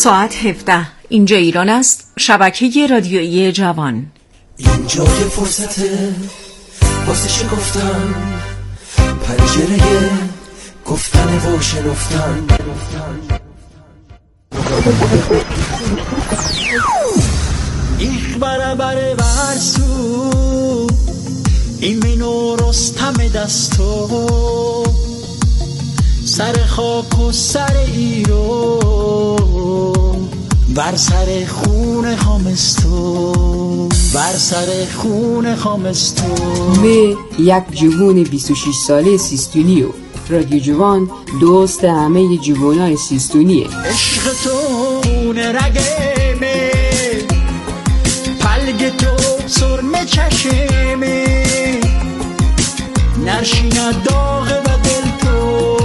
ساعت 17 اینجا ایران است. شبکه رادیویی جوان. اینجا یه فرصته واسه شکفتن پنجره گفتن و شنفتن. Ich برابر ورسو این منو رستم دستو سر خاک و سر ایرو بر سر خون خامستو بر سر خون خامستو. می یک جوون 26 ساله سیستونیو. رادیو جوان دوست همه جوانای سیستونیه. عشق تو اون رگمه پلگ تو سرمه چشمه نرشینه داغ و دل تو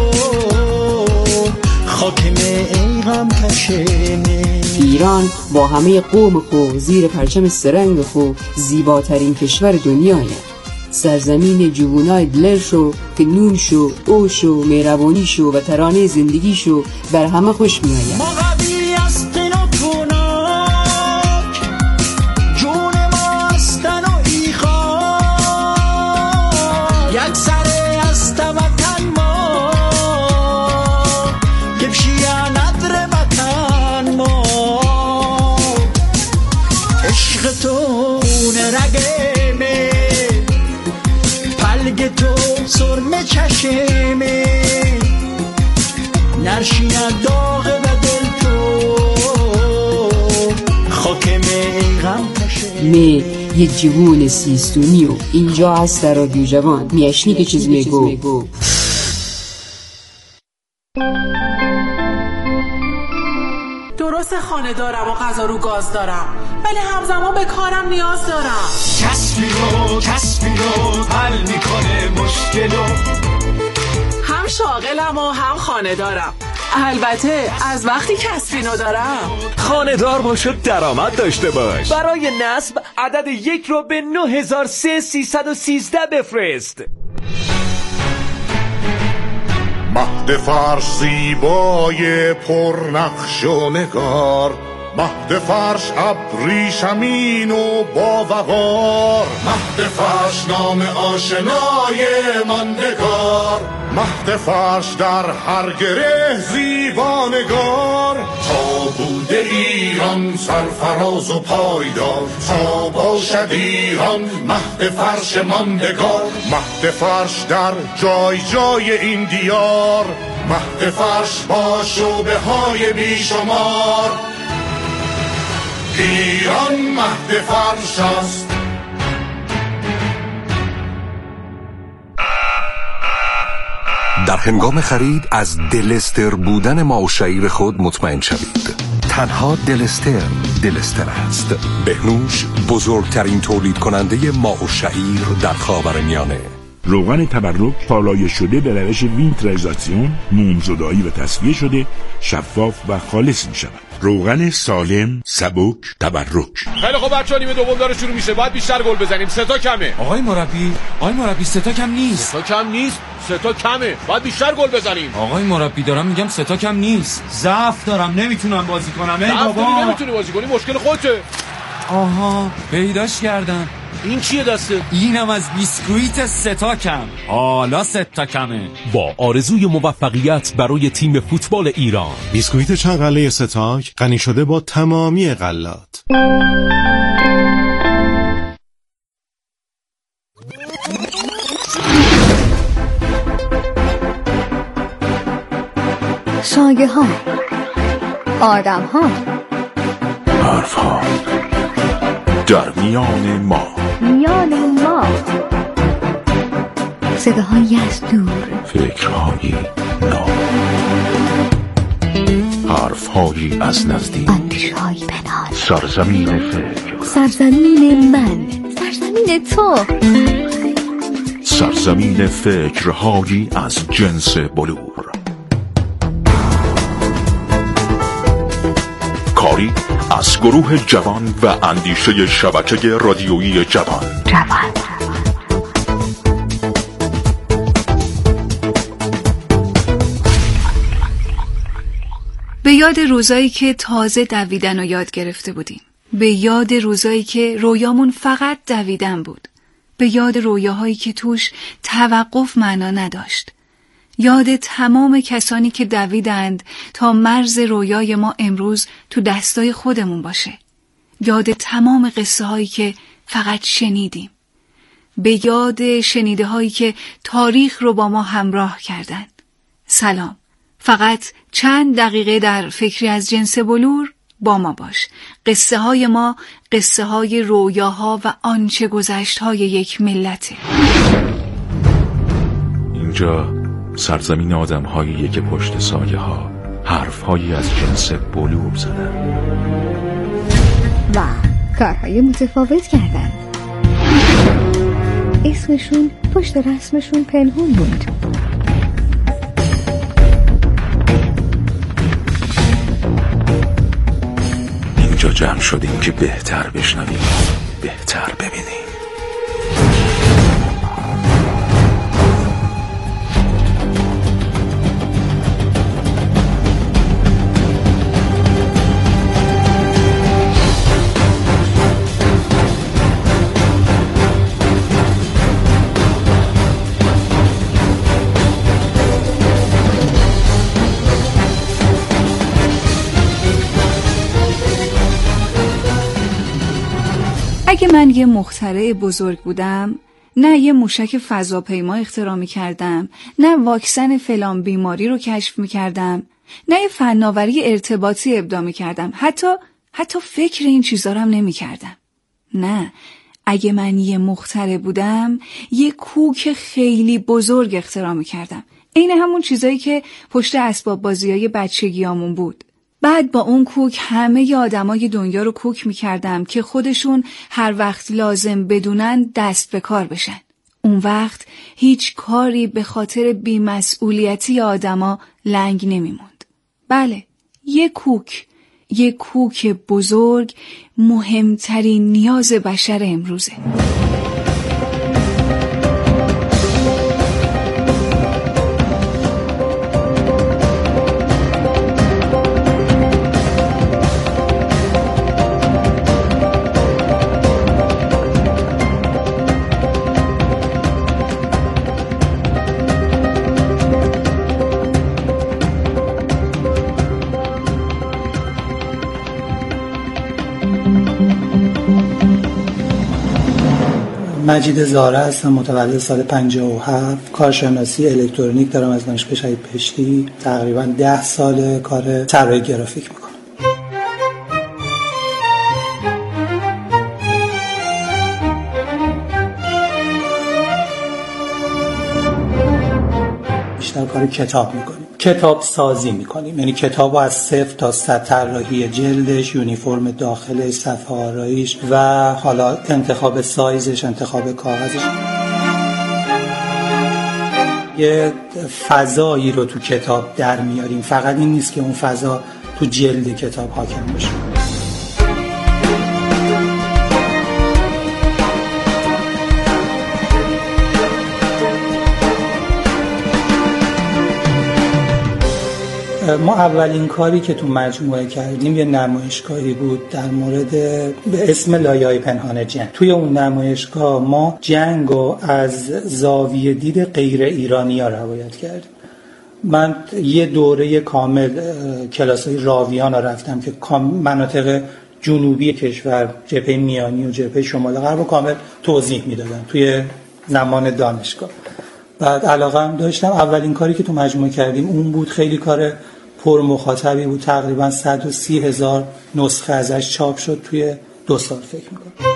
خاکمه ای غم کشمه. ایران با همه قوم خو زیر پرچم سرنگ خو زیباترین کشور دنیایه. سرزمین جوونای دلرشو که نونشو، اوشو، مهربانیشو و ترانه زندگیشو بر همه خوش میآید. ما قوی هستن و توناک جون ما هستن و ایخان یک سره هست وطن ما گفشی ندر وطن ما. عشق تو اون رگمه پلگ تو سرمه چشمه نرشینه داغ و دل تو خاکمه ای غم کشمه. می یه جوون سیستونیو اینجا هست در رادیو جوان. میشنی که چیز میگو. درست خانه دارم و غذا رو گاز دارم ولی همزمان به کارم نیاز دارم. کسبی رو حل میکنه مشکلو. هم شاغلم و هم خانه دارم. البته از وقتی کسبینو دارم. خانه دار باش و درآمد داشته باش. برای نصب عدد 1 رو به 9313 بفرست. مهد فرش زیبای پرنقش و نگار، مهد فرش ابریشمین و با وقار، مهد فرش نام آشنای ماندگار، مهد فرش در هر گره زیبانگار. تا بوده ایران سرفراز و پایدار، تا باشد ایران مهد فرش ماندگار. مهد فرش در جای جای این دیار، مهد فرش با شعبه های بیشمار. ایران مهد فرش است. در هنگام خرید از دلستر بودن ماء الشعیر خود مطمئن شوید. تنها دلستر است. بهنوش بزرگترین تولید کننده ماء الشعیر در خاورمیانه. روغن تبرک پالایش شده به روش وینترایزاسیون، مومزدایی و تصفیه شده، شفاف و خالص می شود. روغن سالم، سبک، تبرک. خیلی خب بچه‌ها نیمه دوم داره شروع میشه. باید بیشتر گل بزنیم. 3 تا کمه. آقای مربی 3 تا کم نیست. 3 تا کم نیست. 3 تا کمه. باید بیشتر گل بزنیم. آقای مربی دارم میگم 3 تا کم نیست. ضعف دارم نمیتونم بازی کنم. ای بابا نمیتونی بازی کنی مشکل خودته. آها پیداش کردم. این چیه دسته؟ اینم از بیسکویت 3 تا کم. حالا 3 تا کمه. با آرزوی موفقیت برای تیم فوتبال ایران. بیسکویت چند غله 3 تا غنی شده با تمامی غلات. سایه ها، آدم ها، حرف ها در میان ما، صداهایی از دور، فکرهایی نو، حرفهایی از نزدیک، اندیشهایی پنهان. سرزمین فکر، سرزمین من، سرزمین تو، سرزمین فکرهایی از جنس بلور. کاری از گروه جوان و اندیشه شبکه رادیویی جوان. به یاد روزایی که تازه دویدن رو یاد گرفته بودیم. به یاد روزایی که رویامون فقط دویدن بود. به یاد رویاهایی که توش توقف معنا نداشت. یاد تمام کسانی که دویدند تا مرز رویای ما امروز تو دستای خودمون باشه. یاد تمام قصه هایی که فقط شنیدیم. به یاد شنیده هایی که تاریخ رو با ما همراه کردن. سلام. فقط چند دقیقه در فکری از جنس بلور با ما باش. قصه های ما قصه های رویاها و آنچه گذشت های یک ملته. اینجا سرزمین آدم هاییه که پشت سایه ها حرف هایی از جنس بلور زدن و کارهای متفاوت کردن. اسمشون پشت رسمشون پنهون بود. اینجا جمع شدیم که بهتر بشنویم، بهتر ببینیم. اگه من یه مخترع بزرگ بودم، نه یه موشک فضاپیما اختراع می‌کردم، نه واکسن فلان بیماری رو کشف می‌کردم، نه یه فناوری ارتباطی ابداع می‌کردم، حتی فکر این چیزا رو هم نمی‌کردم. نه، اگه من یه مخترع بودم، یه کوک خیلی بزرگ اختراع می‌کردم. عین همون چیزایی که پشت اسباب بازیای بچگیامون بود. بعد با اون کوک همه آدمای دنیا رو کوک می‌کردم که خودشون هر وقت لازم بدونن دست به کار بشن. اون وقت هیچ کاری به خاطر بی‌مسئولیتی آدما لنگ نمی‌موند. بله، یه کوک بزرگ مهمترین نیاز بشر امروزه. مجید زاره هستم، متولد سال 57. کارشناسی الکترونیک دارم از دانشگاه شهید بهشتی. تقریبا 10 سال کار طراحی گرافیک میکنم. بیشتر کار کتاب میکنیم، کتاب سازی میکنیم، یعنی کتاب رو از 0 تا 100 طراحی جلدش، یونیفرم داخلش، صفحه آرایش و حالا انتخاب سایزش، انتخاب کاغذش. یه فضایی رو تو کتاب در میاریم، فقط این نیست که اون فضا تو جلد کتاب حاکم باشه. ما اولین کاری که تو مجموعه کردیم یه نمایشگاهی بود در مورد به اسم لایه‌های پنهان جنگ. توی اون نمایشگاه ما جنگ رو از زاویه دید غیر ایرانی‌ها روایت کردیم. من یه دوره کامل کلاس‌های راویان رو رفتم که مناطق جنوبی کشور، جبهه میانی و جبهه شمال غرب رو کامل توضیح میدادن توی زمان دانشگاه. بعد علاقه‌ام داشتم. اولین کاری که تو مجموعه کردیم اون بود. خیلی کار پر مخاطبی بود. تقریبا 130,000 نسخه ازش چاپ شد توی 2 سال فکر می‌کنم.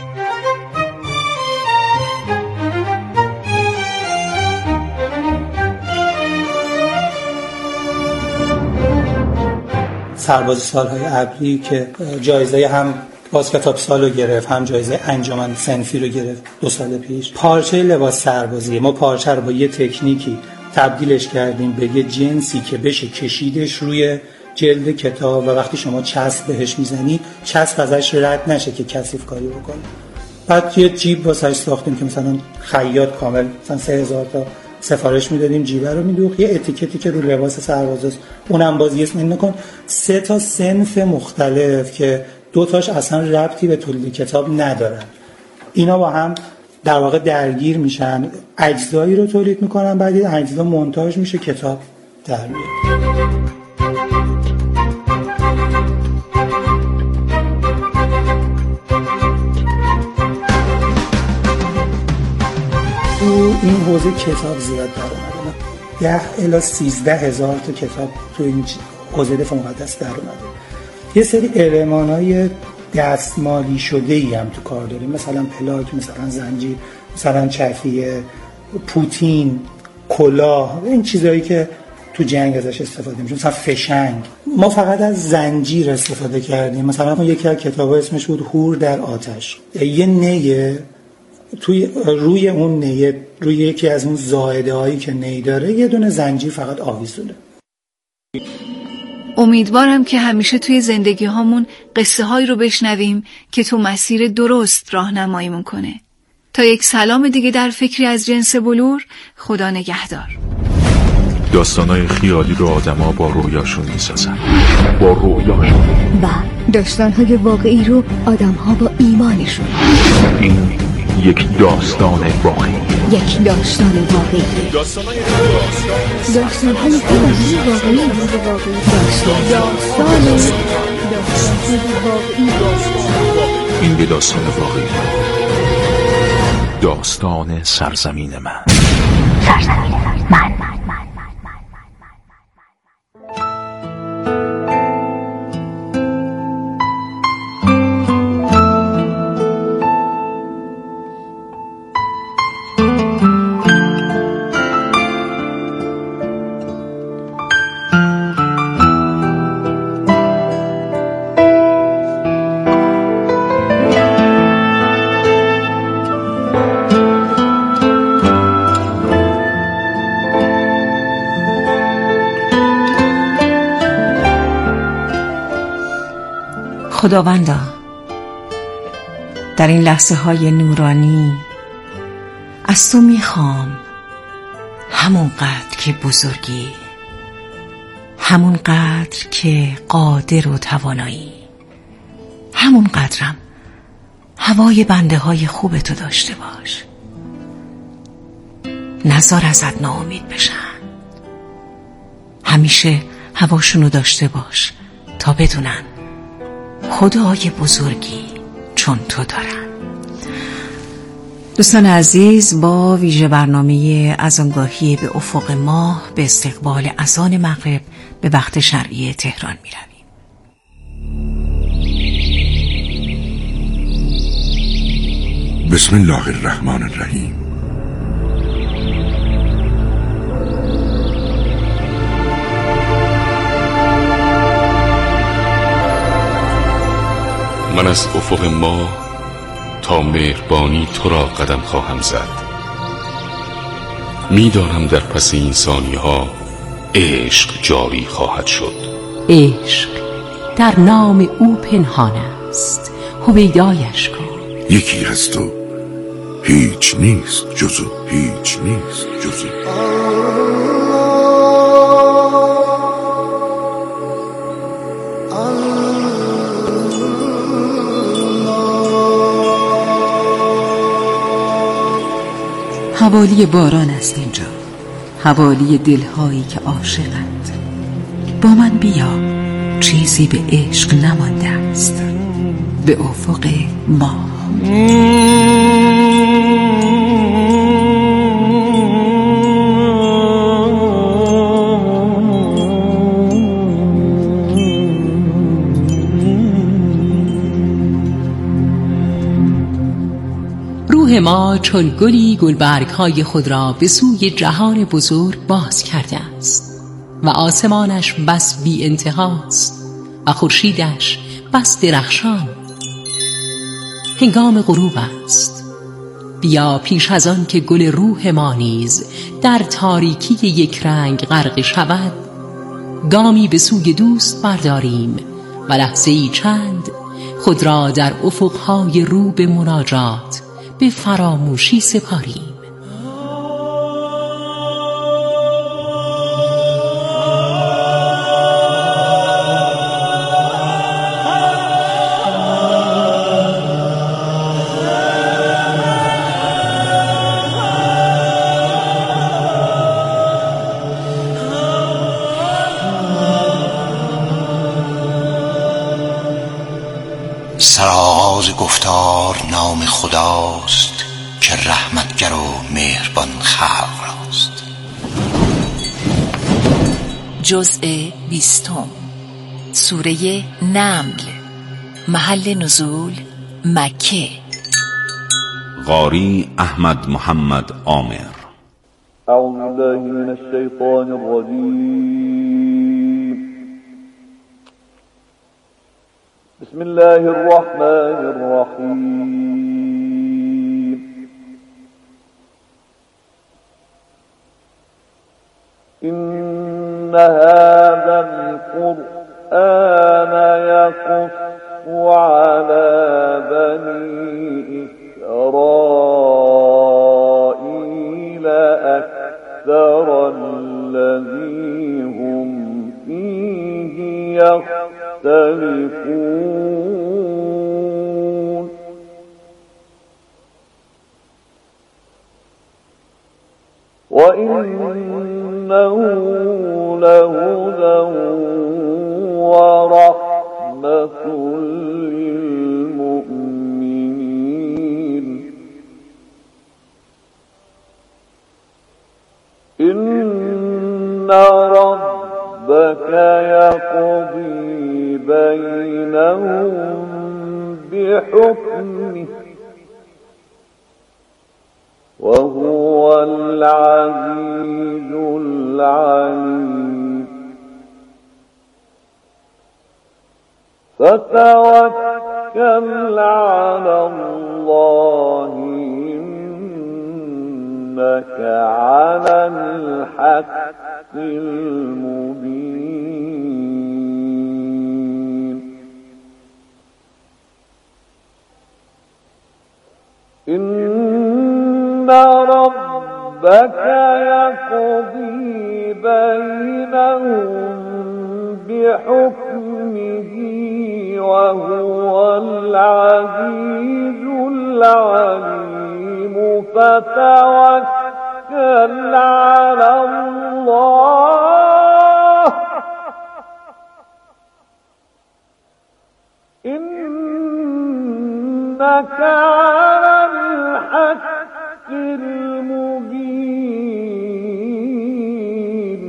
سرباز سالهای ابری که جایزه هم باز کتاب سالو گرفت، هم جایزه انجمن صنفی رو گرفت 2 سال پیش. پارچه لباس سربازی ما پارچه رو با یه تکنیکی تبدیلش کردیم به یه جنسی که بشه کشیدش روی جلد کتاب و وقتی شما چسب بهش میزنی چسب ازش رد نشه که کثیف کاری بکنه. بعد یه جیب واسش ساختیم که مثلا خیاط کامل مثلا 3000 تا سفارش میدادیم، جیبه رو میدوخت، یه اتیکتی که رو لباس سربازاست اونم باز اسم این نکن. 3 تا صنف مختلف که 2 تاش اصلا ربطی به تولید کتاب ندارن، اینا با هم در واقع درگیر میشن، اجزایی رو تولید میکنن، بعد این اجزا مونتاژ میشه، کتاب در میاد. این حوزه کتاب زیاد در اومده، 10 الی 13 هزار تا کتاب تو این حوزه دفاع مقدس در اومده. یه سری المانای دستمالی شده ای هم تو کار داریم، مثلا پلاک، مثلا زنجیر، مثلا چفیه، پوتین، کلاه، این چیزایی که تو جنگ ازش استفاده میشه، مثلا فشنگ. ما فقط از زنجیر استفاده کردیم. مثلا یکی از کتابا اسمش بود هور در آتش، یه نیه توی روی اون نیه، روی یکی از اون زائده هایی که نی داره، یه دونه زنجیر فقط آویزونه. امیدوارم که همیشه توی زندگی هامون قصه هایی رو بشنویم که تو مسیر درست راهنماییمون کنه. تا یک سلام دیگه در فکری از جنس بلور، خدا نگهدار. داستانای خیالی رو آدما با رویاشون میسازن، با رویاشون، و داستانهای واقعی رو آدمها با ایمانشون. این یک داستان واقعی، یک داستان واقعی، داستانهای خیالی واقعی، این یه داستان واقعی، داستان سرزمین من. سرزمین من. خداوندا، در این لحظه های نورانی از تو میخوام همون قدر که بزرگی، همون قدر که قادر و توانایی، همون قدرم هوای بنده های خوب تو داشته باش. نذار ازت ناامید بشن، همیشه هواشونو داشته باش تا بدونن خدای بزرگی چون تو دارن. دوستان عزیز، با ویژه برنامه اذانگاهی به افق ماه به استقبال اذان مغرب به وقت شرعی تهران می رویم. بسم الله الرحمن الرحیم. من از افق ماه تا مهربانی تو را قدم خواهم زد. میدانم در پس این ثانیه ها عشق جاری خواهد شد. عشق در نام او پنهان است، هویدایش کن. یکی هست و هیچ نیست جزو، هیچ نیست جزو. حوالی باران است اینجا، حوالی دلهایی که عاشقند. با من بیا، چیزی به عشق نمانده است. به افق ماه. روح ما چون گلی گلبرگ‌های خود را به سوی جهان بزرگ باز کرده است و آسمانش بس بی انتهاست و خورشیدش بس درخشان. هنگام غروب است. بیا پیش از آن که گل روح ما نیز در تاریکی یک رنگ غرق شود، گامی به سوی دوست برداریم و لحظه‌ای چند خود را در افق‌های رو به مناجات به فراموشی سپاریم. مختار نام خداست که رحمتگر و مهربان خلق راست. جزء 20 سوره نمل. محل نزول مکه. قاری احمد محمد عامر. اعوذ بالله من الشیطان الرجیم. بسم الله الرحمن الرحیم. إن هذا القرآن يقص على بني إسرائيل أكثر الذي هم فيه يختلفون. وإنه لهدى ورحمة للمؤمنين. إن ربك يقضي بينهم بحكمه وهو العزيز العليم. فتوكل على الله إنك على الحق المبين. إن ربك يقضي بينهم بحكمه وهو العزيز العليم. فتوكل على الله إنك على الحق المبين.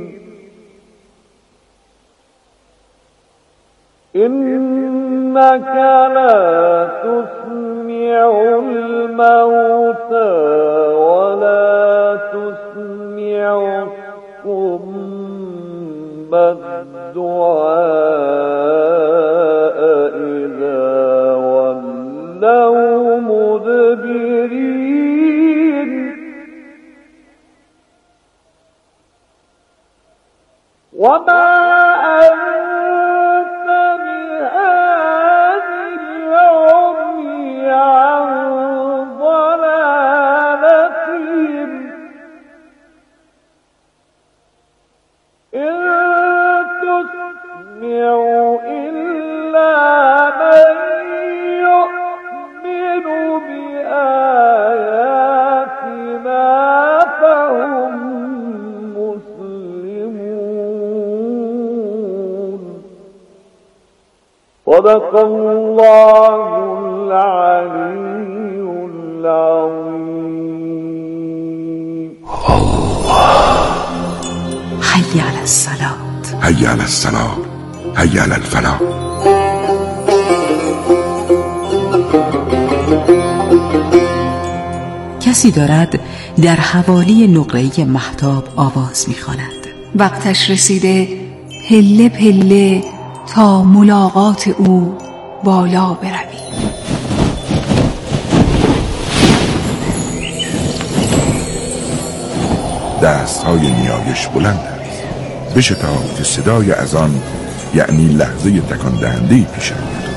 إنك لا تسمع الموتى ولا تسمع الصم الدعاء إذا ولوا مدبرين. وما أنت بهاد العمي عن ضلالتهم إن تسمع إلا من يؤمن بآياتنا فهم مسلمون. صدق الله العلي العظيم. حي على الصلاة. حي على الصلاة. حي على الفلاح. کسی دارد در حوالی نقره مهتاب آواز می‌خواند. وقتش رسیده پله پله تا ملاقات او بالا بروی. دستهای نیایش بلند است. بشتاب که صدای اذان یعنی لحظه تکان دهنده پیش آید.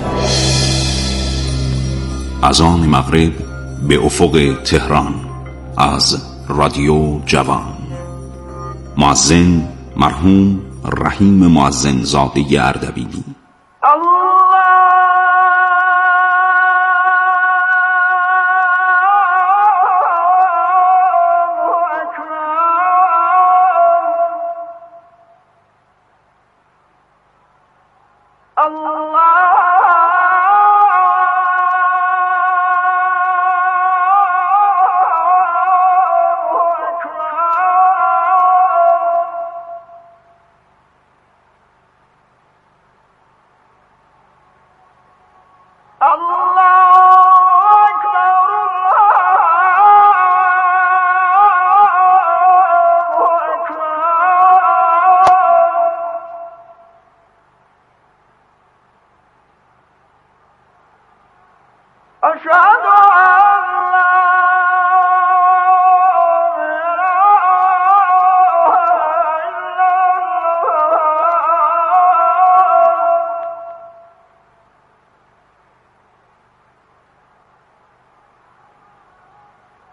اذان مغرب به افق تهران از رادیو جوان. مؤذن مرحوم رحیم مؤذن زاده اردبیلی. الله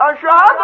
أشهد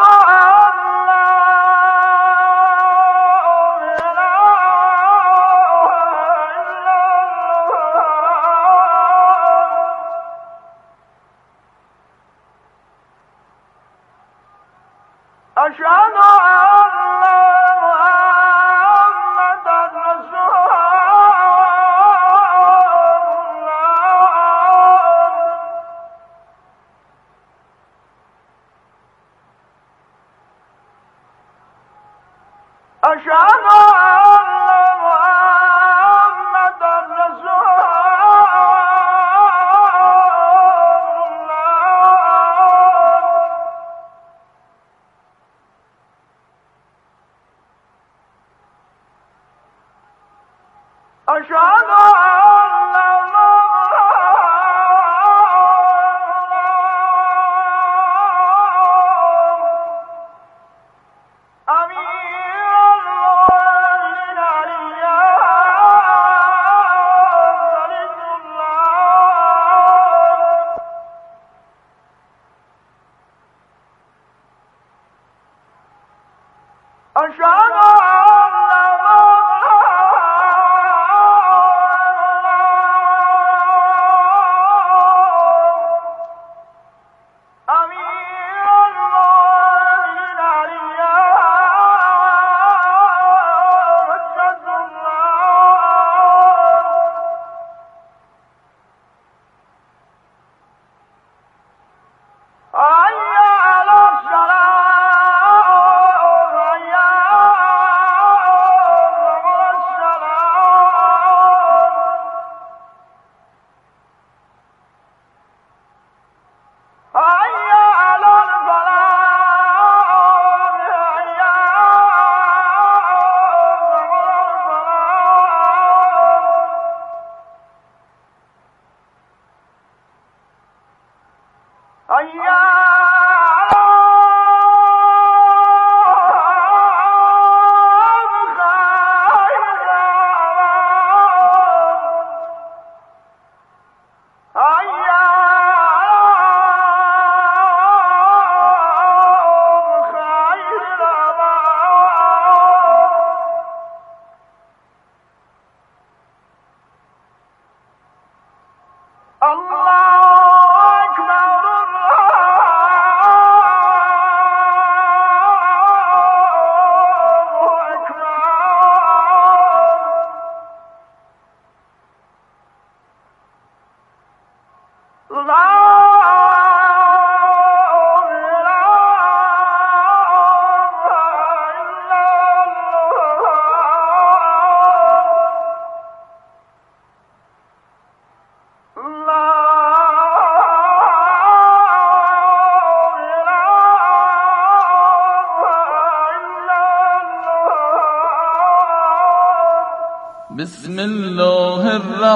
بسم الله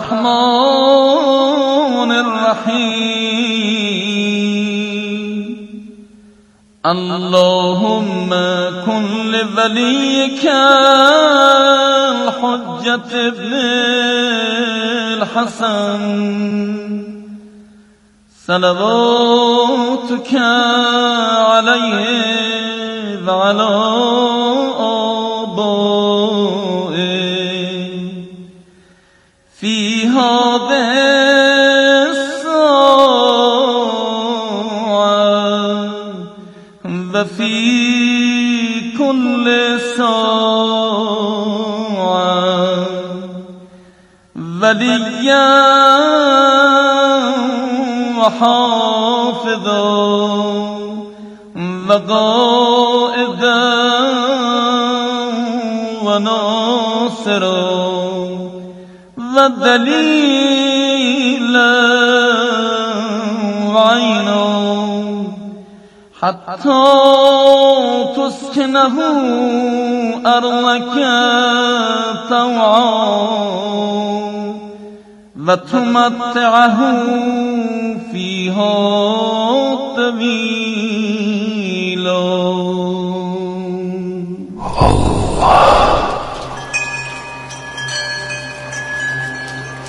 الرحمن الرحيم اللهم كن لوليك الحجة ابن الحسن صلواتك عليه وعلى في هذه الساعة وفي كل ساعة وليا وحافظا وقائدا وناصرا ودليلا وعينا حتى تسكنه أرضك طوعا وتمتعه فيها طويلا.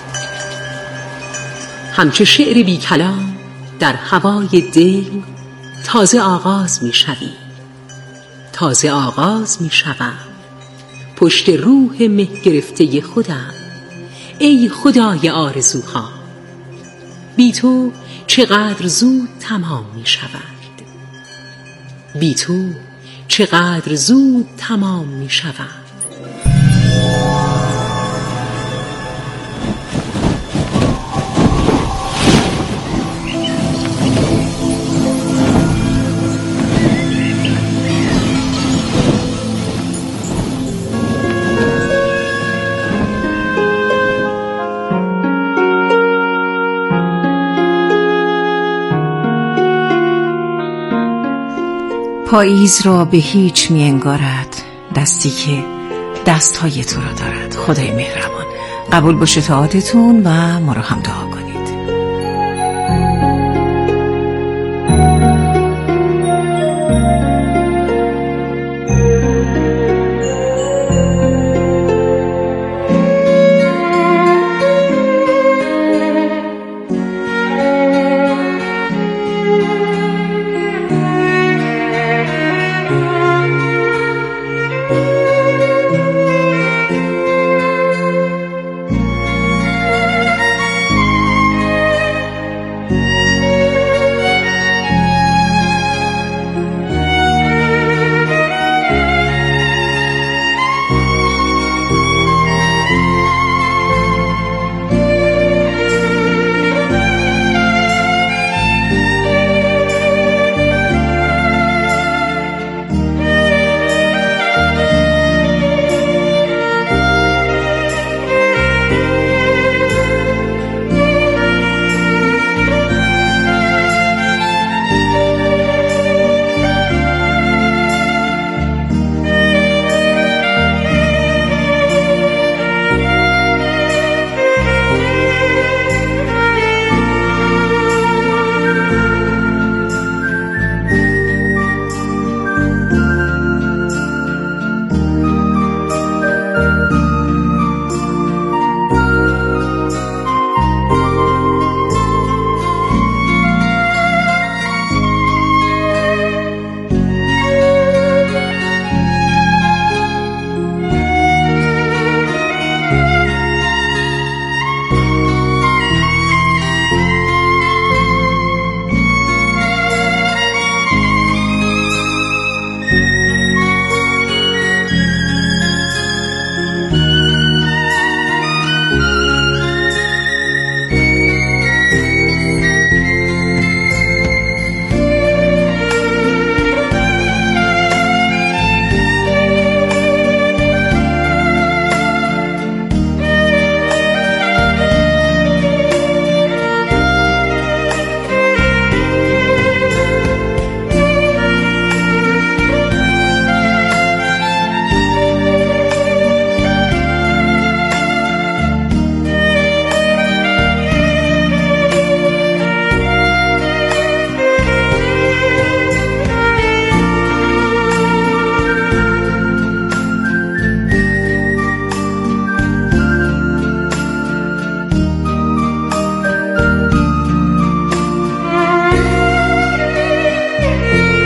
همچو شعر بی کلام در هوای دل تازه آغاز می شوی، تازه آغاز می شوم پشت روح مه گرفته خودم. ای خدای آرزوها، بی تو چقدر زود تمام می شود، بی تو چقدر زود تمام می شود. پاییز را به هیچ می انگارد دستی که دستهای تو را دارد. خدای مهربان قبول باشه طاعتتون و ما را هم دعا کن.